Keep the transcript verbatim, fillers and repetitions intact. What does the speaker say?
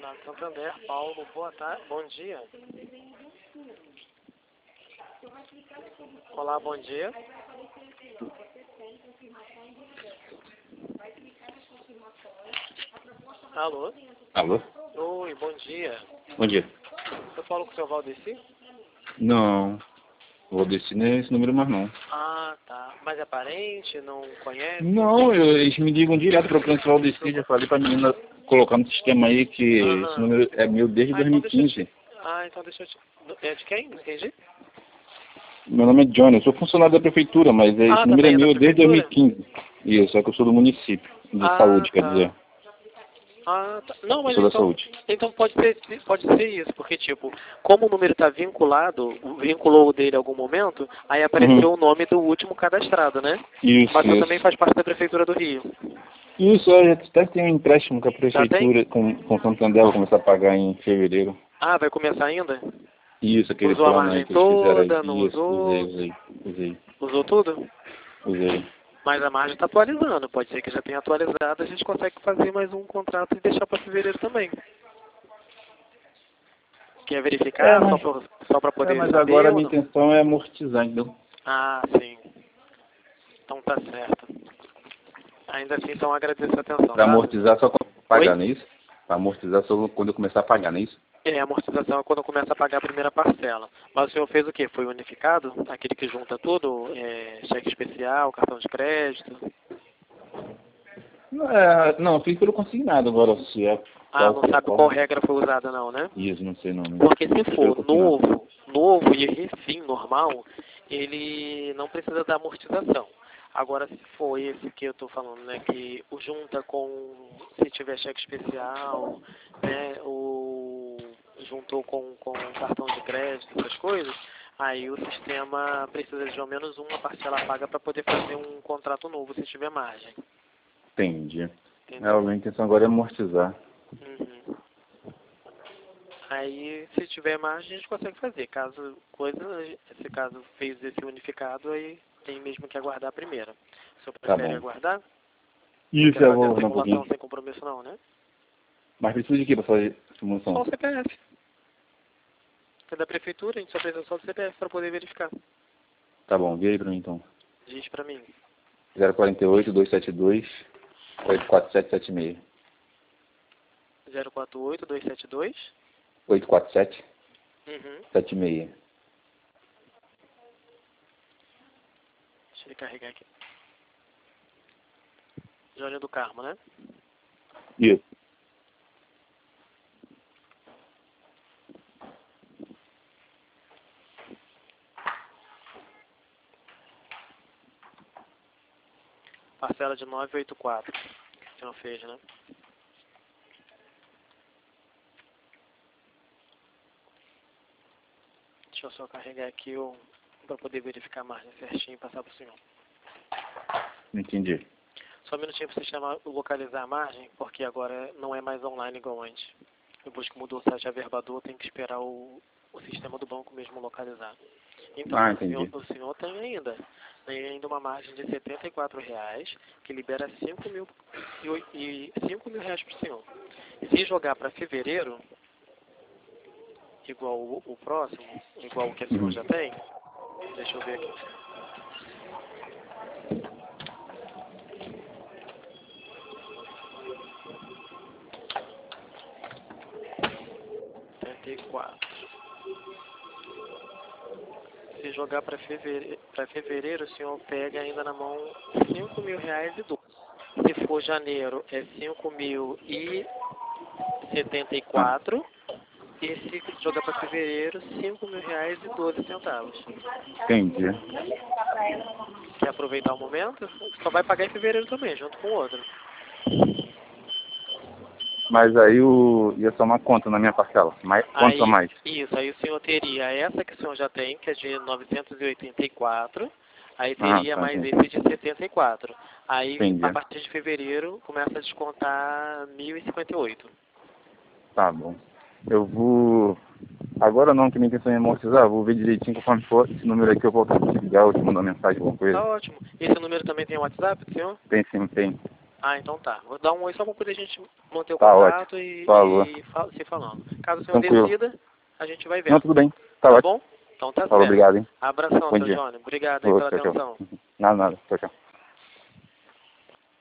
Banco Santander, Paulo, boa tarde, bom dia. Olá, bom dia. Alô? Alô? Oi, bom dia. Bom dia. Eu falo com o seu Valdeci? Não, vou descer nesse número mais não. Ah, tá. Mas é parente, não conhece? Não, eu, eles me ligam direto para o principal desse, já falei para a menina colocar no sistema aí que Aham. esse número é meu desde Ah, então dois mil e deixa eu quinze. te... Ah, então deixa eu te... É de quem? Não entendi. Meu nome é Johnny, eu sou funcionário da prefeitura, mas esse Ah, número é também é da meu desde dois mil e prefeitura? quinze. Isso, só que eu sou do município, de Ah, saúde, quer tá. dizer. Ah, tá. Não, Eu mas sou da então, saúde. então pode ser, pode ser isso, porque tipo, como o número está vinculado, vinculou o dele em algum momento, aí apareceu Uhum. o nome do último cadastrado, né? Isso, Mas você isso. também faz parte da Prefeitura do Rio. Isso, eu até tenho um empréstimo com a Já tem? prefeitura, com, com o Santander, vou começar a pagar em fevereiro. Ah, vai começar ainda? Isso, aquele Usou a plano aí margem que eles fizeram aí. toda, não Isso, usei, usou? usei, usei, Usou tudo? usei. Mas a margem está atualizando, pode ser que já tenha atualizado, a gente consegue fazer mais um contrato e deixar para fevereiro também. Quer verificar É, mas, só para só para é, poder mas saber agora a ou minha não? intenção é amortizar, entendeu? Ah, sim. Então tá certo. Ainda assim, então agradeço a atenção, Para tá? amortizar só quando eu pagar, Oi? não é isso? Para amortizar só quando eu começar a pagar, não é isso? É, a amortização é quando começa a pagar a primeira parcela. Mas o senhor fez o quê? Foi unificado? Aquele que junta tudo? É, cheque especial, cartão de crédito? Não, é, não, fiz pelo consignado agora, se é Ah, qual não que é sabe qual. qual regra foi usada não, né? Isso, não sei não, né? Porque se Fiz pelo for consignado. novo, novo e refim normal, ele não precisa da amortização. Agora, se for esse que eu estou falando, né, que o junta com, se tiver cheque especial, né, o juntou com, com cartão de crédito, essas coisas, aí o sistema precisa de ao menos uma parcela paga para poder fazer um contrato novo, se tiver margem. Entendi. É, a Entendeu? minha intenção agora é amortizar. Uhum. Aí, se tiver margem, a gente consegue fazer. Caso coisa, esse caso fez esse unificado, aí tem mesmo que aguardar a primeira. O senhor Tá prefere bom. aguardar? Não Isso, quer eu fazer vou a aguardar um simulação pouquinho. sem compromisso não, né? Mas precisa de quê para fazer Só simulação? o C P F. É da prefeitura, a gente só precisa só do C P F para poder verificar. Tá bom, vira aí para mim então. Diz para mim. zero quatro oito, dois sete dois, oito quatro sete sete seis. zero quatro oito, dois sete dois. oito quatro sete Uhum. sete seis. Deixa ele carregar aqui. Jônio do Carmo, né? Isso. Parcela de novecentos e oitenta e quatro. Que o senhor fez, né? Deixa eu só carregar aqui para poder verificar a margem certinho e passar para o senhor. Entendi. Só um minutinho para você chamar, localizar a margem, porque agora não é mais online igual antes. Depois que mudou o site Averbador, tem que esperar o, o sistema do banco mesmo localizar. Então, Ah, o senhor, entendi. o senhor tem ainda, tem ainda uma margem de setenta e quatro reais, que libera cinco mil, e, e cinco mil reais para o senhor. E se jogar para fevereiro, igual o, o próximo, igual o que o senhor Uhum. já tem, deixa eu ver aqui. setenta e quatro. Se jogar para fevereiro, para fevereiro, o senhor pega ainda na mão cinco mil reais e doze. Se for janeiro, é cinco mil e setenta e Ah, quatro. E se jogar para fevereiro, cinco mil reais e doze centavos. entendi. Quer aproveitar o momento? Só vai pagar em fevereiro também, junto com o outro. Mas aí o ia somar quanto na minha parcela? Mais, quanto a Aí, mais? isso, aí o senhor teria essa que o senhor já tem, que é de novecentos e oitenta e quatro. Aí Ah, teria tá, mais entendi. esse de setenta e quatro. Aí, a Entendi. partir de fevereiro, começa a descontar mil e cinquenta e oito. Tá bom. Eu vou... Agora não, que minha intenção é amortizar, vou ver direitinho conforme for esse número aqui, eu volto a te ligar, eu te mando uma mensagem, alguma Tá coisa. ótimo. Esse número também tem WhatsApp do senhor? Tem sim, tem. Ah, então tá. Vou dar um oi só para poder a gente manter o Tá contato ótimo. e, Falou. e fa se falando. Caso o senhor Tranquilo. decida, a gente vai vendo. Não, tudo bem. Tá, Tá ótimo. bom? Então tá Falou, certo. obrigado, hein. Abração, Bom seu dia. Jônio. Obrigado aí Ô, pela tchau, tchau. atenção. Nada, nada. Tchau, tchau.